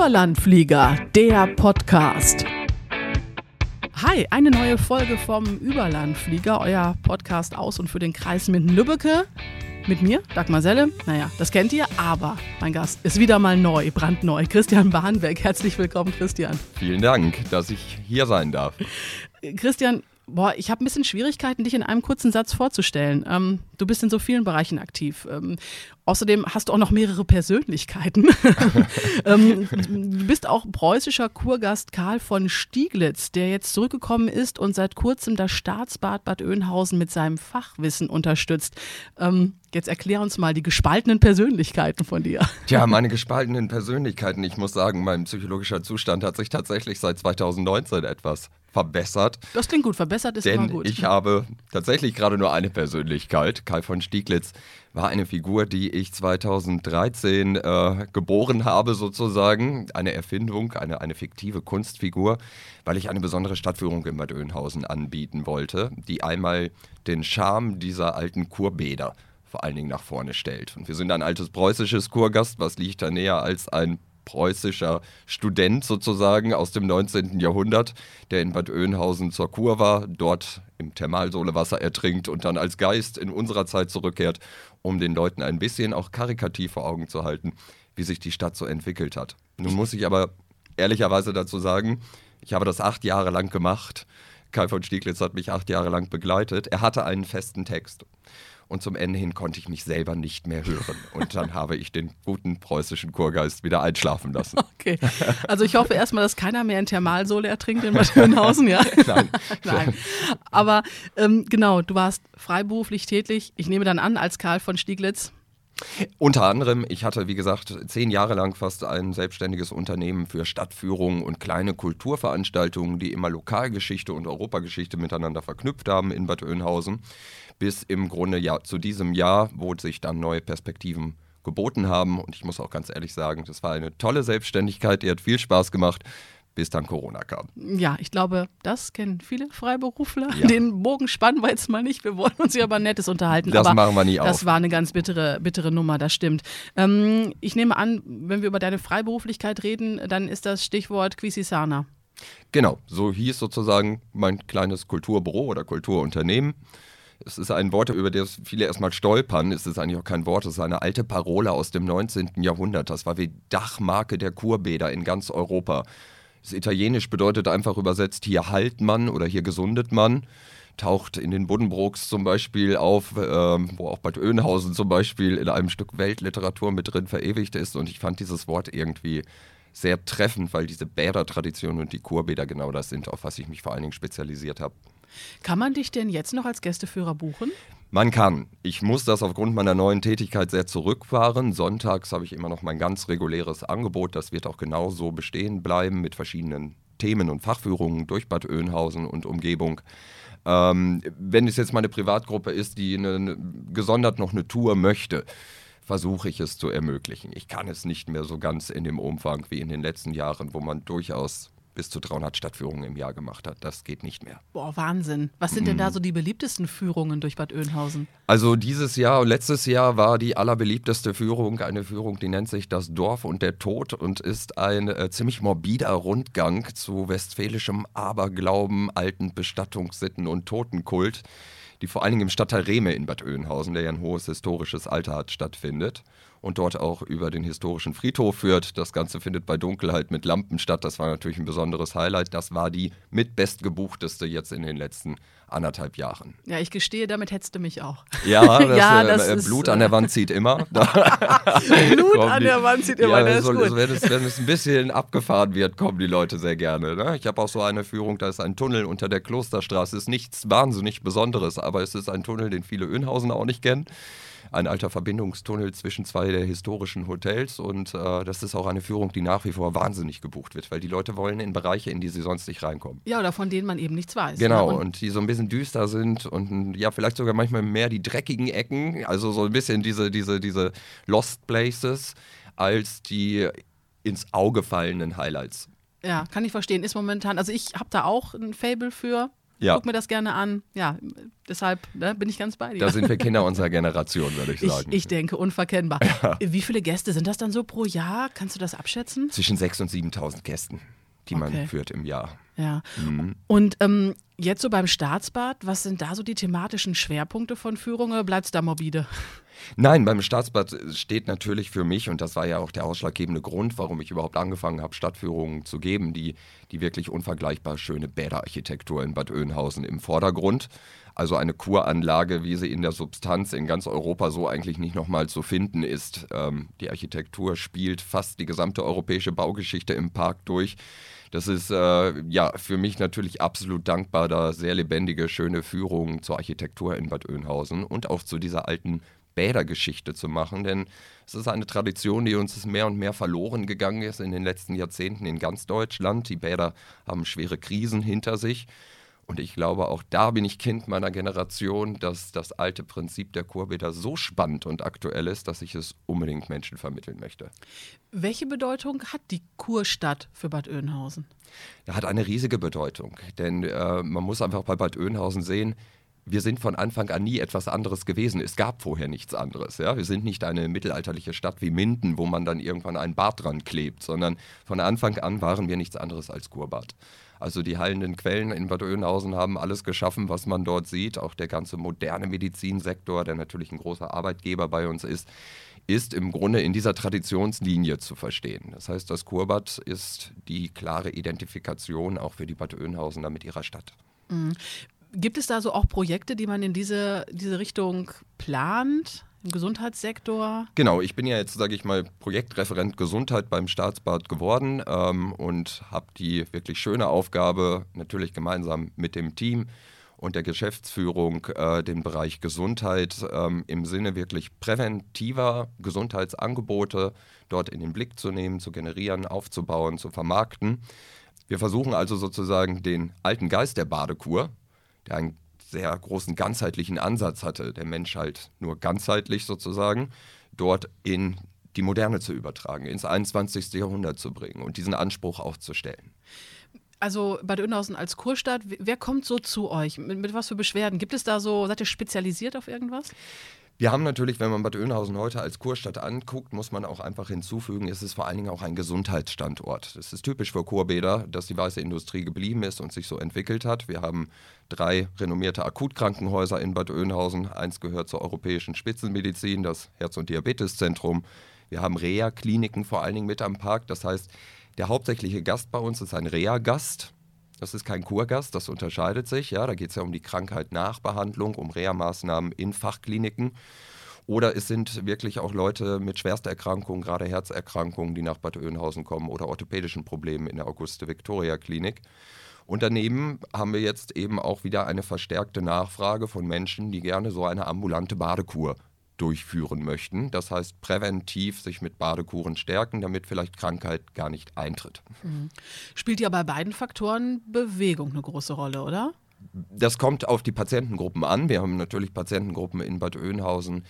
Überlandflieger, der Podcast. Hi, eine neue Folge vom Überlandflieger, euer Podcast aus und für den Kreis Minden-Lübbecke. Mit mir, Dagmar Selle. Naja, das kennt ihr, aber mein Gast ist wieder mal neu, brandneu. Christian Bahnbeck. Herzlich willkommen, Christian. Vielen Dank, dass ich hier sein darf. Christian, ich habe ein bisschen Schwierigkeiten, dich in einem kurzen Satz vorzustellen. Du bist in so vielen Bereichen aktiv. Außerdem hast du auch noch mehrere Persönlichkeiten. Du bist auch preußischer Kurgast Karl von Stieglitz, der jetzt zurückgekommen ist und seit kurzem das Staatsbad Bad Oeynhausen mit seinem Fachwissen unterstützt. Jetzt erklär uns mal die gespaltenen Persönlichkeiten von dir. Tja, meine gespaltenen Persönlichkeiten. Ich muss sagen, mein psychologischer Zustand hat sich tatsächlich seit 2019 etwas verbessert. Das klingt gut, verbessert ist immer gut. Denn ich habe tatsächlich gerade nur eine Persönlichkeit. Karl von Stieglitz war eine Figur, die ich 2013 geboren habe sozusagen. Eine Erfindung, eine fiktive Kunstfigur, weil ich eine besondere Stadtführung in Bad Oeynhausen anbieten wollte, die einmal den Charme dieser alten Kurbäder vor allen Dingen nach vorne stellt. Und wir sind ein altes preußisches Kurgast, was liegt da näher als ein preußischer Student sozusagen aus dem 19. Jahrhundert, der in Bad Oeynhausen zur Kur war, dort im Thermalsolewasser ertrinkt und dann als Geist in unserer Zeit zurückkehrt, um den Leuten ein bisschen auch karikativ vor Augen zu halten, wie sich die Stadt so entwickelt hat. Nun muss ich aber ehrlicherweise dazu sagen, ich habe das 8 Jahre lang gemacht. Karl von Stieglitz hat mich 8 Jahre lang begleitet. Er hatte einen festen Text. Und zum Ende hin konnte ich mich selber nicht mehr hören. Und dann habe ich den guten preußischen Kurgeist wieder einschlafen lassen. Okay, also ich hoffe erstmal, dass keiner mehr in Thermalsole ertrinkt in Bad Oeynhausen, ja? Nein. Aber genau, du warst freiberuflich tätig. Ich nehme dann an, als Karl von Stieglitz. Unter anderem, ich hatte, wie gesagt, 10 Jahre lang fast ein selbstständiges Unternehmen für Stadtführungen und kleine Kulturveranstaltungen, die immer Lokalgeschichte und Europageschichte miteinander verknüpft haben in Bad Oeynhausen. Bis im Grunde ja zu diesem Jahr, wo sich dann neue Perspektiven geboten haben. Und ich muss auch ganz ehrlich sagen, das war eine tolle Selbstständigkeit, die hat viel Spaß gemacht, bis dann Corona kam. Ja, ich glaube, das kennen viele Freiberufler. Ja. Den Bogen spannen wir jetzt mal nicht. Wir wollen uns hier aber Nettes unterhalten. Das aber machen wir nie auf. Das war eine ganz bittere Nummer, das stimmt. Ich nehme an, wenn wir über deine Freiberuflichkeit reden, dann ist das Stichwort Quisisana. Genau, so hieß sozusagen mein kleines Kulturbüro oder Kulturunternehmen. Es ist ein Wort, über das viele erstmal stolpern. Es ist eigentlich auch kein Wort, es ist eine alte Parole aus dem 19. Jahrhundert. Das war wie Dachmarke der Kurbäder in ganz Europa. Das Italienisch bedeutet einfach übersetzt, hier heilt man oder hier gesundet man. Taucht in den Buddenbrooks zum Beispiel auf, wo auch Bad Oeynhausen zum Beispiel in einem Stück Weltliteratur mit drin verewigt ist. Und ich fand dieses Wort irgendwie sehr treffend, weil diese Bädertradition und die Kurbäder genau das sind, auf was ich mich vor allen Dingen spezialisiert habe. Kann man dich denn jetzt noch als Gästeführer buchen? Man kann. Ich muss das aufgrund meiner neuen Tätigkeit sehr zurückfahren. Sonntags habe ich immer noch mein ganz reguläres Angebot. Das wird auch genauso bestehen bleiben mit verschiedenen Themen und Fachführungen durch Bad Oeynhausen und Umgebung. Wenn es jetzt meine Privatgruppe ist, die gesondert noch eine Tour möchte, versuche ich es zu ermöglichen. Ich kann es nicht mehr so ganz in dem Umfang wie in den letzten Jahren, wo man durchaus bis zu 300 Stadtführungen im Jahr gemacht hat. Das geht nicht mehr. Boah, Wahnsinn. Was sind denn da so die beliebtesten Führungen durch Bad Oeynhausen? Also dieses Jahr und letztes Jahr war die allerbeliebteste Führung eine Führung, die nennt sich Das Dorf und der Tod und ist ein ziemlich morbider Rundgang zu westfälischem Aberglauben, alten Bestattungssitten und Totenkult, die vor allen Dingen im Stadtteil Rehme in Bad Oeynhausen, der ja ein hohes historisches Alter hat, stattfindet. Und dort auch über den historischen Friedhof führt. Das Ganze findet bei Dunkelheit mit Lampen statt. Das war natürlich ein besonderes Highlight. Das war die mit bestgebuchteste jetzt in den letzten 1,5 Jahren. Ja, ich gestehe, damit hättest du mich auch. Ja, das ist, Blut an der Wand zieht immer. Blut an der Wand zieht immer, das ist gut. Wenn es ein bisschen abgefahren wird, kommen die Leute sehr gerne. Ne? Ich habe auch so eine Führung, da ist ein Tunnel unter der Klosterstraße. Ist nichts wahnsinnig Besonderes, aber es ist ein Tunnel, den viele Oeynhausener auch nicht kennen. Ein alter Verbindungstunnel zwischen 2 der historischen Hotels und das ist auch eine Führung, die nach wie vor wahnsinnig gebucht wird, weil die Leute wollen in Bereiche, in die sie sonst nicht reinkommen. Ja, oder von denen man eben nichts weiß. Genau, ne? und die so ein bisschen düster sind und ja, vielleicht sogar manchmal mehr die dreckigen Ecken, also so ein bisschen diese Lost Places, als die ins Auge fallenden Highlights. Ja, kann ich verstehen. Ist momentan, also ich habe da auch ein Faible für. Ja. guck mir das gerne an. Ja, deshalb bin ich ganz bei dir. Da sind wir Kinder unserer Generation, würde ich sagen. Ich denke, unverkennbar. Ja. Wie viele Gäste sind das dann so pro Jahr? Kannst du das abschätzen? Zwischen 6.000 und 7.000 Gästen, die man führt im Jahr. Ja. Und jetzt so beim Staatsbad, was sind da so die thematischen Schwerpunkte von Führungen oder bleibt es da morbide? Nein, beim Staatsbad steht natürlich für mich, und das war ja auch der ausschlaggebende Grund, warum ich überhaupt angefangen habe, Stadtführungen zu geben, die wirklich unvergleichbar schöne Bäderarchitektur in Bad Oeynhausen im Vordergrund. Also eine Kuranlage, wie sie in der Substanz in ganz Europa so eigentlich nicht nochmal zu finden ist. Die Architektur spielt fast die gesamte europäische Baugeschichte im Park durch. Das ist für mich natürlich absolut dankbar, da sehr lebendige, schöne Führungen zur Architektur in Bad Oeynhausen und auch zu dieser alten Bädergeschichte zu machen, denn es ist eine Tradition, die uns mehr und mehr verloren gegangen ist in den letzten Jahrzehnten in ganz Deutschland. Die Bäder haben schwere Krisen hinter sich und ich glaube, auch da bin ich Kind meiner Generation, dass das alte Prinzip der Kurbäder so spannend und aktuell ist, dass ich es unbedingt Menschen vermitteln möchte. Welche Bedeutung hat die Kurstadt für Bad Oeynhausen? Er hat eine riesige Bedeutung, denn man muss einfach bei Bad Oeynhausen sehen, wir sind von Anfang an nie etwas anderes gewesen. Es gab vorher nichts anderes. Ja? Wir sind nicht eine mittelalterliche Stadt wie Minden, wo man dann irgendwann ein Bad dran klebt, sondern von Anfang an waren wir nichts anderes als Kurbad. Also die heilenden Quellen in Bad Oeynhausen haben alles geschaffen, was man dort sieht. Auch der ganze moderne Medizinsektor, der natürlich ein großer Arbeitgeber bei uns ist im Grunde in dieser Traditionslinie zu verstehen. Das heißt, das Kurbad ist die klare Identifikation auch für die Bad Oeynhausener mit ihrer Stadt. Mhm. Gibt es da so auch Projekte, die man in diese Richtung plant, im Gesundheitssektor? Genau, ich bin ja jetzt, sage ich mal, Projektreferent Gesundheit beim Staatsbad geworden und habe die wirklich schöne Aufgabe, natürlich gemeinsam mit dem Team und der Geschäftsführung den Bereich Gesundheit im Sinne wirklich präventiver Gesundheitsangebote dort in den Blick zu nehmen, zu generieren, aufzubauen, zu vermarkten. Wir versuchen also sozusagen den alten Geist der Badekur, der einen sehr großen ganzheitlichen Ansatz hatte, der Mensch halt nur ganzheitlich sozusagen, dort in die Moderne zu übertragen, ins 21. Jahrhundert zu bringen und diesen Anspruch auch zu stellen. Also Bad Oeynhausen als Kurstadt, wer kommt so zu euch? Mit was für Beschwerden? Gibt es da so, seid ihr spezialisiert auf irgendwas? Wir haben natürlich, wenn man Bad Oeynhausen heute als Kurstadt anguckt, muss man auch einfach hinzufügen, es ist vor allen Dingen auch ein Gesundheitsstandort. Das ist typisch für Kurbäder, dass die weiße Industrie geblieben ist und sich so entwickelt hat. Wir haben 3 renommierte Akutkrankenhäuser in Bad Oeynhausen. Eins gehört zur europäischen Spitzenmedizin, das Herz- und Diabeteszentrum. Wir haben Reha-Kliniken vor allen Dingen mit am Park. Das heißt, der hauptsächliche Gast bei uns ist ein Reha-Gast. Das ist kein Kurgast, das unterscheidet sich. Ja, da geht es ja um die Krankheit-Nachbehandlung, um Reha-Maßnahmen in Fachkliniken. Oder es sind wirklich auch Leute mit Schwersterkrankungen, gerade Herzerkrankungen, die nach Bad Oeynhausen kommen oder orthopädischen Problemen in der Auguste-Victoria-Klinik. Und daneben haben wir jetzt eben auch wieder eine verstärkte Nachfrage von Menschen, die gerne so eine ambulante Badekur durchführen möchten. Das heißt, präventiv sich mit Badekuren stärken, damit vielleicht Krankheit gar nicht eintritt. Spielt ja bei beiden Faktoren Bewegung eine große Rolle, oder? Das kommt auf die Patientengruppen an. Wir haben natürlich Patientengruppen in Bad Oeynhausen,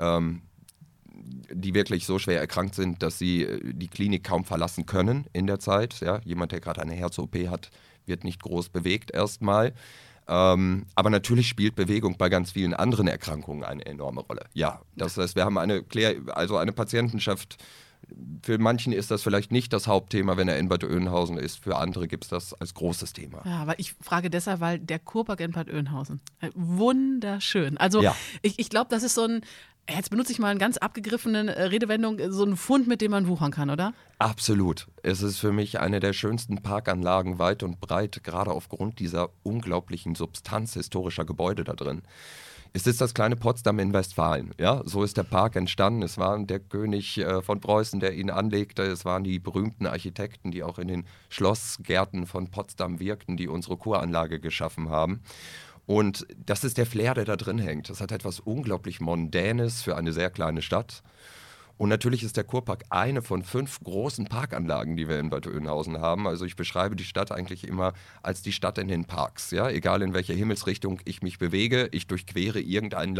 die wirklich so schwer erkrankt sind, dass sie die Klinik kaum verlassen können in der Zeit. Ja, jemand, der gerade eine Herz-OP hat, wird nicht groß bewegt erstmal. Aber natürlich spielt Bewegung bei ganz vielen anderen Erkrankungen eine enorme Rolle. Ja, das heißt, wir haben eine Patientenschaft. Für manchen ist das vielleicht nicht das Hauptthema, wenn er in Bad Oeynhausen ist. Für andere gibt es das als großes Thema. Ja, aber ich frage deshalb, weil der Kurpark in Bad Oeynhausen, wunderschön. Also ja. Ich glaube, das ist so ein, jetzt benutze ich mal eine ganz abgegriffene Redewendung, so ein Fund, mit dem man wuchern kann, oder? Absolut. Es ist für mich eine der schönsten Parkanlagen weit und breit, gerade aufgrund dieser unglaublichen Substanz historischer Gebäude da drin. Es ist das kleine Potsdam in Westfalen. Ja? So ist der Park entstanden. Es war der König von Preußen, der ihn anlegte. Es waren die berühmten Architekten, die auch in den Schlossgärten von Potsdam wirkten, die unsere Kuranlage geschaffen haben. Und das ist der Flair, der da drin hängt. Das hat etwas unglaublich Mondänes für eine sehr kleine Stadt. Und natürlich ist der Kurpark eine von 5 großen Parkanlagen, die wir in Bad Oeynhausen haben. Also ich beschreibe die Stadt eigentlich immer als die Stadt in den Parks. Ja? Egal in welcher Himmelsrichtung ich mich bewege, ich durchquere irgendeinen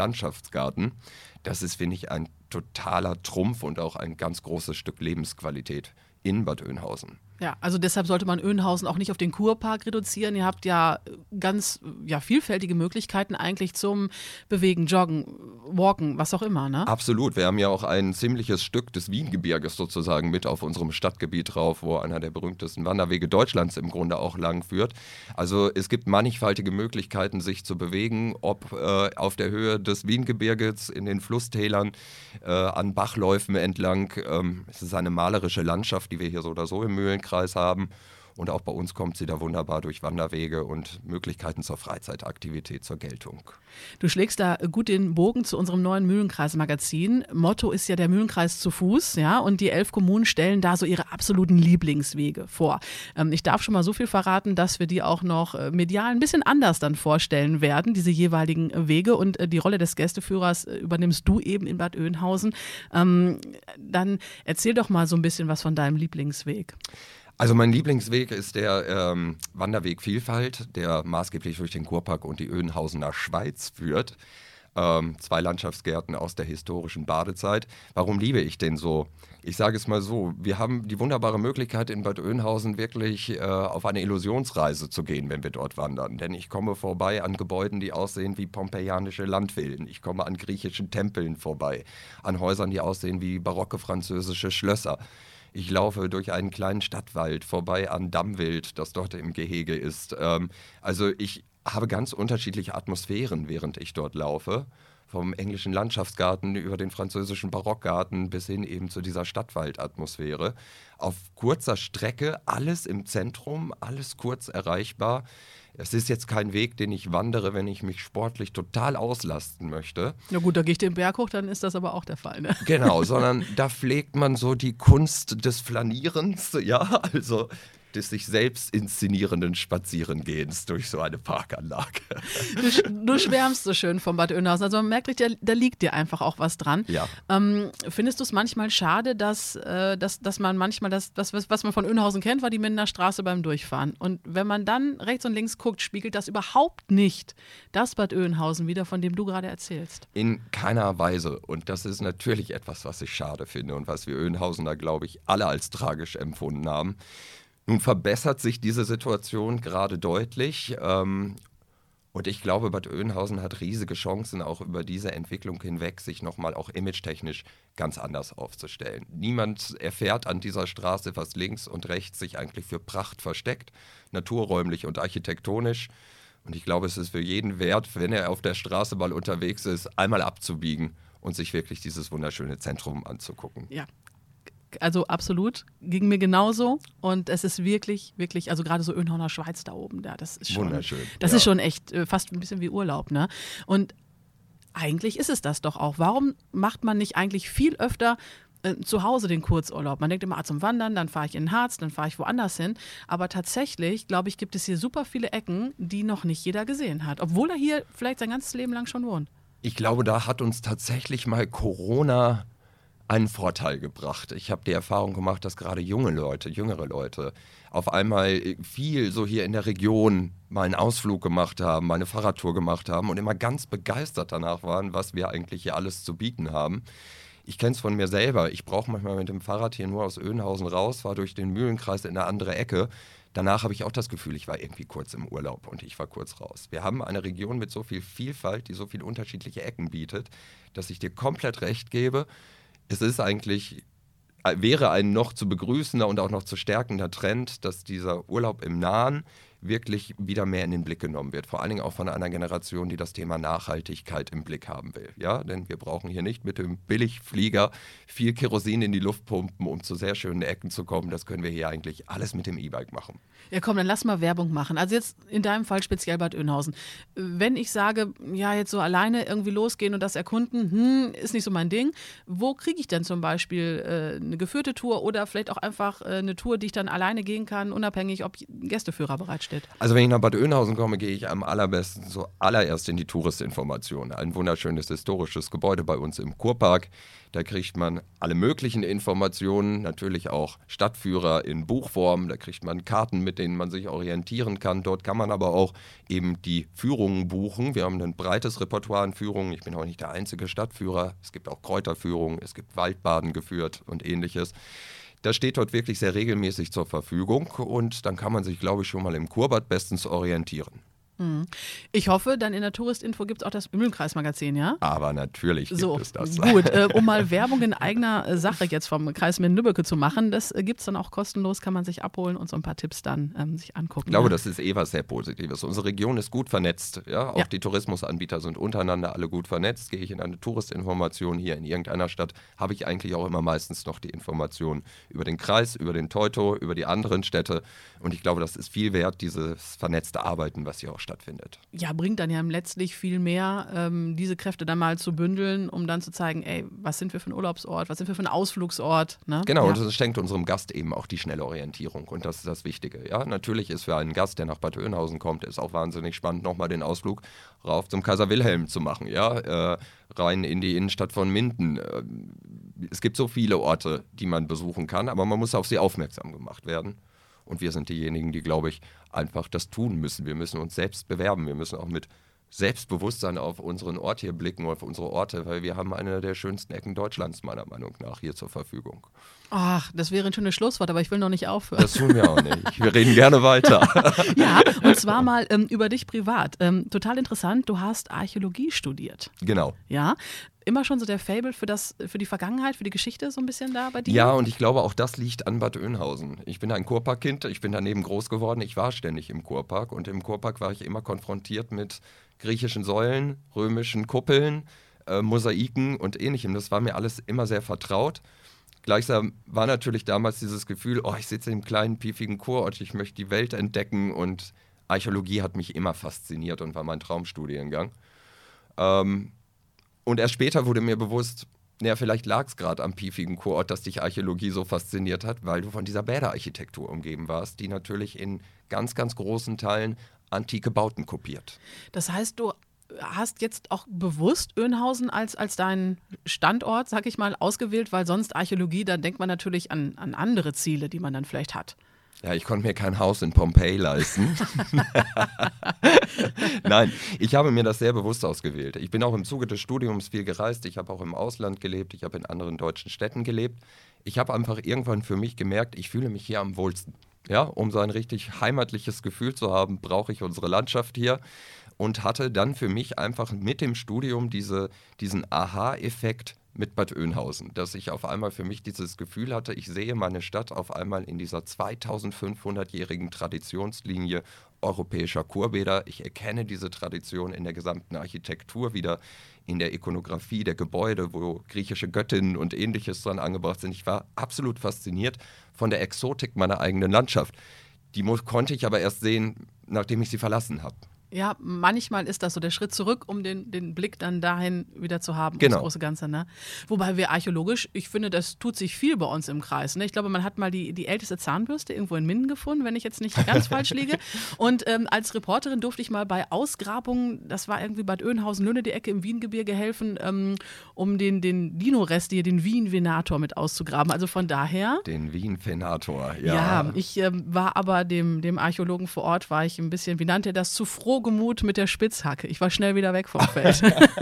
Landschaftsgarten. Das ist, finde ich, ein totaler Trumpf und auch ein ganz großes Stück Lebensqualität in Bad Oeynhausen. Ja, also deshalb sollte man Oeynhausen auch nicht auf den Kurpark reduzieren. Ihr habt ja ganz vielfältige Möglichkeiten eigentlich zum Bewegen, Joggen, Walken, was auch immer, ne? Absolut. Wir haben ja auch ein ziemliches Stück des Wiengebirges sozusagen mit auf unserem Stadtgebiet drauf, wo einer der berühmtesten Wanderwege Deutschlands im Grunde auch lang führt. Also es gibt mannigfaltige Möglichkeiten, sich zu bewegen, ob auf der Höhe des Wiengebirges, in den Flusstälern, an Bachläufen entlang. Es ist eine malerische Landschaft, die wir hier so oder so im Mühlenkreis haben. Und auch bei uns kommt sie da wunderbar durch Wanderwege und Möglichkeiten zur Freizeitaktivität zur Geltung. Du schlägst da gut den Bogen zu unserem neuen Mühlenkreis-Magazin. Motto ist ja der Mühlenkreis zu Fuß, ja, und die 11 Kommunen stellen da so ihre absoluten Lieblingswege vor. Ich darf schon mal so viel verraten, dass wir die auch noch medial ein bisschen anders dann vorstellen werden, diese jeweiligen Wege, und die Rolle des Gästeführers übernimmst du eben in Bad Oeynhausen. Dann erzähl doch mal so ein bisschen was von deinem Lieblingsweg. Also mein Lieblingsweg ist der Wanderweg Vielfalt, der maßgeblich durch den Kurpark und die Oeynhausener Schweiz führt. 2 Landschaftsgärten aus der historischen Badezeit. Warum liebe ich den so? Ich sage es mal so, wir haben die wunderbare Möglichkeit in Bad Oeynhausen wirklich auf eine Illusionsreise zu gehen, wenn wir dort wandern. Denn ich komme vorbei an Gebäuden, die aussehen wie pompejanische Landvillen. Ich komme an griechischen Tempeln vorbei, an Häusern, die aussehen wie barocke französische Schlösser. Ich laufe durch einen kleinen Stadtwald vorbei an Dammwild, das dort im Gehege ist. Also ich habe ganz unterschiedliche Atmosphären, während ich dort laufe. Vom englischen Landschaftsgarten über den französischen Barockgarten bis hin eben zu dieser Stadtwaldatmosphäre. Auf kurzer Strecke, alles im Zentrum, alles kurz erreichbar. Es ist jetzt kein Weg, den ich wandere, wenn ich mich sportlich total auslasten möchte. Na gut, da gehe ich den Berg hoch, dann ist das aber auch der Fall, ne? Genau, sondern da pflegt man so die Kunst des Flanierens, ja, also des sich selbst inszenierenden Spazierengehens durch so eine Parkanlage. Du schwärmst so schön vom Bad Oeynhausen. Also man merkt richtig, da liegt dir einfach auch was dran. Ja. Findest du es manchmal schade, dass man manchmal was man von Oeynhausen kennt, war die Mindener Straße beim Durchfahren. Und wenn man dann rechts und links guckt, spiegelt das überhaupt nicht das Bad Oeynhausen wieder, von dem du gerade erzählst? In keiner Weise. Und das ist natürlich etwas, was ich schade finde und was wir Oeynhausener, glaube ich, alle als tragisch empfunden haben. Nun verbessert sich diese Situation gerade deutlich und ich glaube, Bad Oeynhausen hat riesige Chancen, auch über diese Entwicklung hinweg sich nochmal auch imagetechnisch ganz anders aufzustellen. Niemand erfährt an dieser Straße, was links und rechts sich eigentlich für Pracht versteckt, naturräumlich und architektonisch. Und ich glaube, es ist für jeden wert, wenn er auf der Straße mal unterwegs ist, einmal abzubiegen und sich wirklich dieses wunderschöne Zentrum anzugucken. Ja. Also absolut, ging mir genauso, und es ist wirklich, wirklich, also gerade so Oeynhausener Schweiz da oben, das ist schon wunderschön. Das ist schon echt fast ein bisschen wie Urlaub, ne? Und eigentlich ist es das doch auch. Warum macht man nicht eigentlich viel öfter zu Hause den Kurzurlaub? Man denkt immer, zum Wandern, dann fahre ich in den Harz, dann fahre ich woanders hin. Aber tatsächlich, glaube ich, gibt es hier super viele Ecken, die noch nicht jeder gesehen hat, obwohl er hier vielleicht sein ganzes Leben lang schon wohnt. Ich glaube, da hat uns tatsächlich mal Corona einen Vorteil gebracht. Ich habe die Erfahrung gemacht, dass gerade jüngere Leute auf einmal viel so hier in der Region mal einen Ausflug gemacht haben, mal eine Fahrradtour gemacht haben und immer ganz begeistert danach waren, was wir eigentlich hier alles zu bieten haben. Ich kenne es von mir selber. Ich brauche manchmal mit dem Fahrrad hier nur aus Oeynhausen raus, fahre durch den Mühlenkreis in eine andere Ecke. Danach habe ich auch das Gefühl, ich war irgendwie kurz im Urlaub und ich war kurz raus. Wir haben eine Region mit so viel Vielfalt, die so viele unterschiedliche Ecken bietet, dass ich dir komplett recht gebe. Es ist eigentlich, wäre ein noch zu begrüßender und auch noch zu stärkender Trend, dass dieser Urlaub im Nahen wirklich wieder mehr in den Blick genommen wird. Vor allen Dingen auch von einer Generation, die das Thema Nachhaltigkeit im Blick haben will. Ja, denn wir brauchen hier nicht mit dem Billigflieger viel Kerosin in die Luft pumpen, um zu sehr schönen Ecken zu kommen. Das können wir hier eigentlich alles mit dem E-Bike machen. Ja komm, dann lass mal Werbung machen. Also jetzt in deinem Fall speziell Bad Oeynhausen. Wenn ich sage, ja jetzt so alleine irgendwie losgehen und das erkunden, ist nicht so mein Ding. Wo kriege ich denn zum Beispiel eine geführte Tour oder vielleicht auch einfach eine Tour, die ich dann alleine gehen kann, unabhängig, ob ein Gästeführer bereitsteht? Also wenn ich nach Bad Oeynhausen komme, gehe ich am allerbesten zuallererst in die Touristinformation. Ein wunderschönes historisches Gebäude bei uns im Kurpark. Da kriegt man alle möglichen Informationen, natürlich auch Stadtführer in Buchform. Da kriegt man Karten, mit denen man sich orientieren kann. Dort kann man aber auch eben die Führungen buchen. Wir haben ein breites Repertoire an Führungen. Ich bin auch nicht der einzige Stadtführer. Es gibt auch Kräuterführungen, es gibt Waldbaden geführt und ähnliches. Das steht dort wirklich sehr regelmäßig zur Verfügung und dann kann man sich, glaube ich, schon mal im Kurbad bestens orientieren. Ich hoffe, dann in der Touristinfo gibt es auch das Mühlenkreis-Magazin, ja? Aber natürlich gibt es das. Gut, um mal Werbung in eigener Sache jetzt vom Kreis Minden-Lübbecke zu machen, das gibt es dann auch kostenlos, kann man sich abholen und so ein paar Tipps dann sich angucken. Ich glaube, das ist was sehr Positives. Unsere Region ist gut vernetzt. Ja? Auch die Tourismusanbieter sind untereinander alle gut vernetzt. Gehe ich in eine Touristinformation hier in irgendeiner Stadt, habe ich eigentlich auch immer meistens noch die Informationen über den Kreis, über den Teuto, über die anderen Städte. Und ich glaube, das ist viel wert, dieses vernetzte Arbeiten, was hier auch stattfindet. Ja, bringt dann ja letztlich viel mehr, diese Kräfte dann mal zu bündeln, um dann zu zeigen, ey, was sind wir für ein Urlaubsort, was sind wir für ein Ausflugsort. Ne? Genau, ja. Und das schenkt unserem Gast eben auch die schnelle Orientierung und das ist das Wichtige. Ja, natürlich ist für einen Gast, der nach Bad Oeynhausen kommt, ist auch wahnsinnig spannend, nochmal den Ausflug rauf zum Kaiser Wilhelm zu machen, ja, rein in die Innenstadt von Minden. Es gibt so viele Orte, die man besuchen kann, aber man muss auf sie aufmerksam gemacht werden. Und wir sind diejenigen, die, glaube ich, einfach das tun müssen. Wir müssen uns selbst bewerben. Wir müssen auch mit Selbstbewusstsein auf unseren Ort hier blicken, auf unsere Orte, weil wir haben eine der schönsten Ecken Deutschlands, meiner Meinung nach, hier zur Verfügung. Ach, das wäre ein schönes Schlusswort, aber ich will noch nicht aufhören. Das tun wir auch nicht. Wir reden gerne weiter. Ja, und zwar mal über dich privat. Total interessant, du hast Archäologie studiert. Genau. Ja, immer schon so der Faible für die Vergangenheit, für die Geschichte so ein bisschen da bei dir? Ja, und ich glaube, auch das liegt an Bad Oeynhausen. Ich bin ein Kurparkkind, ich bin daneben groß geworden. Ich war ständig im Kurpark und im Kurpark war ich immer konfrontiert mit griechischen Säulen, römischen Kuppeln, Mosaiken und Ähnlichem. Das war mir alles immer sehr vertraut. Gleichsam war natürlich damals dieses Gefühl, oh, ich sitze im kleinen, piefigen Kurort, ich möchte die Welt entdecken und Archäologie hat mich immer fasziniert und war mein Traumstudiengang. Und erst später wurde mir bewusst, ja, vielleicht lag es gerade am piefigen Kurort, dass dich Archäologie so fasziniert hat, weil du von dieser Bäderarchitektur umgeben warst, die natürlich in ganz, ganz großen Teilen antike Bauten kopiert. Das heißt, du hast jetzt auch bewusst Oeynhausen als deinen Standort, sag ich mal, ausgewählt, weil sonst Archäologie, da denkt man natürlich an andere Ziele, die man dann vielleicht hat. Ja, ich konnte mir kein Haus in Pompeji leisten. Nein, ich habe mir das sehr bewusst ausgewählt. Ich bin auch im Zuge des Studiums viel gereist. Ich habe auch im Ausland gelebt. Ich habe in anderen deutschen Städten gelebt. Ich habe einfach irgendwann für mich gemerkt, ich fühle mich hier am wohlsten. Ja, um so ein richtig heimatliches Gefühl zu haben, brauche ich unsere Landschaft hier. Und hatte dann für mich einfach mit dem Studium diesen Aha-Effekt mit Bad Oeynhausen, dass ich auf einmal für mich dieses Gefühl hatte, ich sehe meine Stadt auf einmal in dieser 2500-jährigen Traditionslinie europäischer Kurbäder. Ich erkenne diese Tradition in der gesamten Architektur wieder, in der Ikonografie der Gebäude, wo griechische Göttinnen und Ähnliches dran angebracht sind. Ich war absolut fasziniert von der Exotik meiner eigenen Landschaft. Die konnte ich aber erst sehen, nachdem ich sie verlassen habe. Ja, manchmal ist das so der Schritt zurück, um den Blick dann dahin wieder zu haben, genau. Das große Ganze. Ne? Wobei wir archäologisch, ich finde, das tut sich viel bei uns im Kreis. Ne? Ich glaube, man hat mal die älteste Zahnbürste irgendwo in Minden gefunden, wenn ich jetzt nicht ganz falsch liege. Und als Reporterin durfte ich mal bei Ausgrabungen, das war irgendwie Bad Oeynhausen, Lünne die Ecke im Wiengebirge helfen, um den Dino-Rest hier, den Wien-Venator mit auszugraben. Also von daher. Den Wien-Venator, ja. Ja, ich war aber dem Archäologen vor Ort, war ich ein bisschen, wie nannte er das, zu frohgemut mit der Spitzhacke. Ich war schnell wieder weg vom Feld.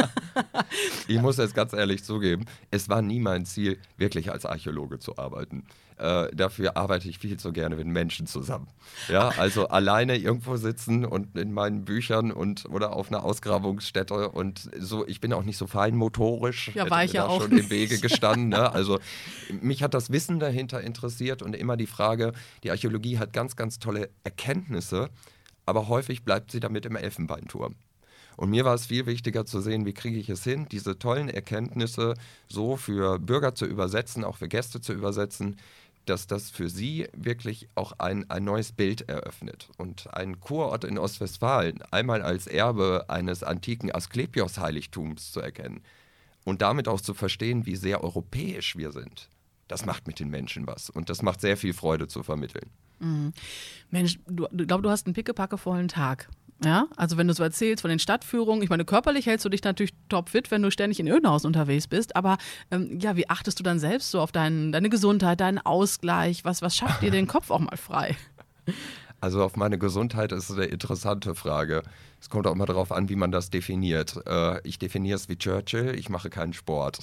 Ich muss jetzt ganz ehrlich zugeben, es war nie mein Ziel, wirklich als Archäologe zu arbeiten. Dafür arbeite ich viel zu gerne mit Menschen zusammen. Ja, also alleine irgendwo sitzen und in meinen Büchern oder auf einer Ausgrabungsstätte und so, ich bin auch nicht so feinmotorisch. Ja, war ich ja auch schon im Wege gestanden. Ne? Also mich hat das Wissen dahinter interessiert und immer die Frage, die Archäologie hat ganz, ganz tolle Erkenntnisse, aber häufig bleibt sie damit im Elfenbeinturm. Und mir war es viel wichtiger zu sehen, wie kriege ich es hin, diese tollen Erkenntnisse so für Bürger zu übersetzen, auch für Gäste zu übersetzen, dass das für sie wirklich auch ein neues Bild eröffnet. Und ein Kurort in Ostwestfalen einmal als Erbe eines antiken Asklepios-Heiligtums zu erkennen und damit auch zu verstehen, wie sehr europäisch wir sind, das macht mit den Menschen was. Und das macht sehr viel Freude zu vermitteln. Mhm. Mensch, ich glaube, du hast einen pickepackevollen Tag. Ja, also wenn du so erzählst von den Stadtführungen, ich meine, körperlich hältst du dich natürlich topfit, wenn du ständig in Oeynhausen unterwegs bist, aber ja, wie achtest du dann selbst so auf deine Gesundheit, deinen Ausgleich? Was schafft dir den Kopf auch mal frei? Also auf meine Gesundheit ist es eine interessante Frage. Es kommt auch immer darauf an, wie man das definiert. Ich definiere es wie Churchill, ich mache keinen Sport.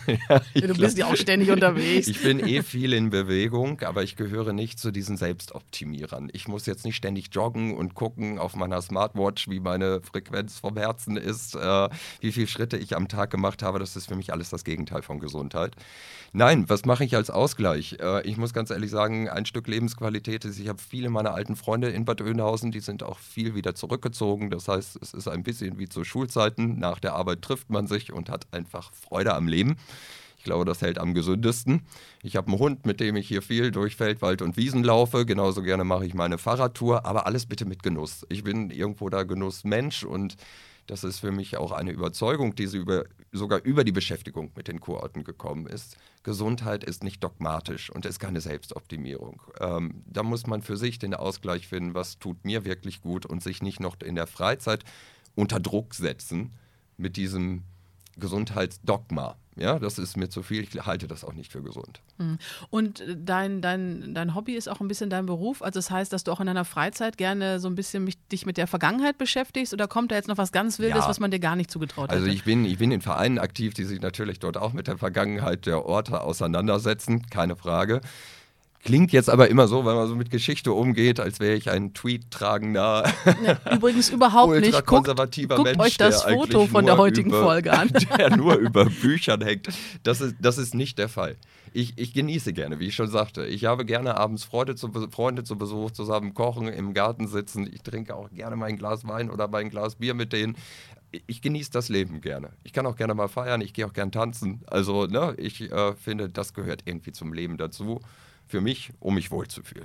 Du bist ja auch ständig unterwegs. Ich bin viel in Bewegung, aber ich gehöre nicht zu diesen Selbstoptimierern. Ich muss jetzt nicht ständig joggen und gucken auf meiner Smartwatch, wie meine Frequenz vom Herzen ist, wie viele Schritte ich am Tag gemacht habe. Das ist für mich alles das Gegenteil von Gesundheit. Nein, was mache ich als Ausgleich? Ich muss ganz ehrlich sagen, ein Stück Lebensqualität ist, ich habe viele meiner alten Freunde in Bad Oeynhausen, die sind auch viel wieder zurückgezogen. Das heißt, es ist ein bisschen wie zu Schulzeiten. Nach der Arbeit trifft man sich und hat einfach Freude am Leben. Ich glaube, das hält am gesündesten. Ich habe einen Hund, mit dem ich hier viel durch Feld, Wald und Wiesen laufe. Genauso gerne mache ich meine Fahrradtour, aber alles bitte mit Genuss. Ich bin irgendwo da Genussmensch und das ist für mich auch eine Überzeugung, die sogar über die Beschäftigung mit den Kurorten gekommen ist. Gesundheit ist nicht dogmatisch und ist keine Selbstoptimierung. Da muss man für sich den Ausgleich finden, was tut mir wirklich gut und sich nicht noch in der Freizeit unter Druck setzen mit diesem Gesundheitsdogma. Ja, das ist mir zu viel. Ich halte das auch nicht für gesund. Und dein Hobby ist auch ein bisschen dein Beruf? Also das heißt, dass du auch in deiner Freizeit gerne so ein bisschen dich mit der Vergangenheit beschäftigst oder kommt da jetzt noch was ganz Wildes, was man dir gar nicht zugetraut hat? Also ich bin in Vereinen aktiv, die sich natürlich dort auch mit der Vergangenheit der Orte auseinandersetzen, keine Frage. Klingt jetzt aber immer so, wenn man so mit Geschichte umgeht, als wäre ich ein tweet-tragender, übrigens überhaupt nicht. Ultrakonservativer Mensch, euch das Foto von der heutigen Folge an. Der nur über Büchern hängt. Das ist nicht der Fall. Ich genieße gerne, wie ich schon sagte. Ich habe gerne abends Freunde zu Besuch, zusammen kochen, im Garten sitzen. Ich trinke auch gerne mal ein Glas Wein oder mal ein Glas Bier mit denen. Ich genieße das Leben gerne. Ich kann auch gerne mal feiern, ich gehe auch gerne tanzen. Also ich finde, das gehört irgendwie zum Leben dazu. Für mich, um mich wohlzufühlen.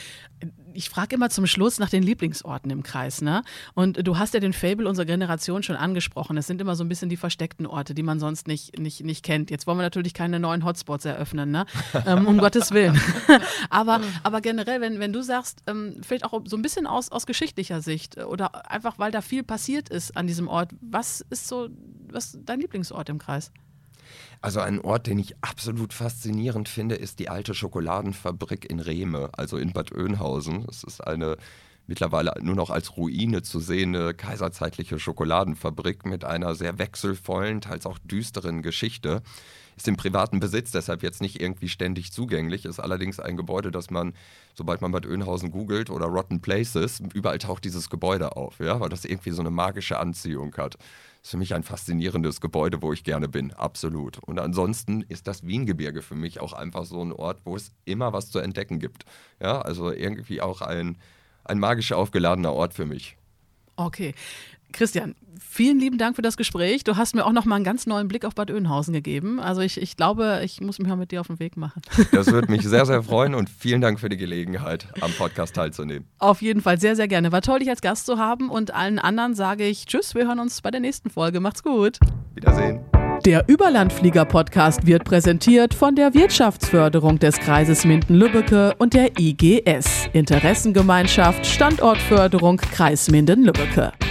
Ich frage immer zum Schluss nach den Lieblingsorten im Kreis, ne? Und du hast ja den Faible unserer Generation schon angesprochen. Es sind immer so ein bisschen die versteckten Orte, die man sonst nicht kennt. Jetzt wollen wir natürlich keine neuen Hotspots eröffnen, ne? Um Gottes Willen. aber generell, wenn du sagst, vielleicht auch so ein bisschen aus geschichtlicher Sicht oder einfach, weil da viel passiert ist an diesem Ort, was ist dein Lieblingsort im Kreis? Also ein Ort, den ich absolut faszinierend finde, ist die alte Schokoladenfabrik in Rehme, also in Bad Oeynhausen. Das ist eine mittlerweile nur noch als Ruine zu sehende kaiserzeitliche Schokoladenfabrik mit einer sehr wechselvollen, teils auch düsteren Geschichte. Ist im privaten Besitz, deshalb jetzt nicht irgendwie ständig zugänglich, ist allerdings ein Gebäude, das man, sobald man Bad Oeynhausen googelt oder Rotten Places, überall taucht dieses Gebäude auf, ja, weil das irgendwie so eine magische Anziehung hat. Das ist für mich ein faszinierendes Gebäude, wo ich gerne bin, absolut. Und ansonsten ist das Wiengebirge für mich auch einfach so ein Ort, wo es immer was zu entdecken gibt. Ja, also irgendwie auch ein magisch aufgeladener Ort für mich. Okay. Christian, vielen lieben Dank für das Gespräch. Du hast mir auch noch mal einen ganz neuen Blick auf Bad Oeynhausen gegeben. Also ich glaube, ich muss mich mal mit dir auf den Weg machen. Das würde mich sehr, sehr freuen und vielen Dank für die Gelegenheit, am Podcast teilzunehmen. Auf jeden Fall, sehr, sehr gerne. War toll, dich als Gast zu haben und allen anderen sage ich Tschüss, wir hören uns bei der nächsten Folge. Macht's gut. Wiedersehen. Der Überlandflieger-Podcast wird präsentiert von der Wirtschaftsförderung des Kreises Minden-Lübbecke und der IGS, Interessengemeinschaft Standortförderung Kreis Minden-Lübbecke.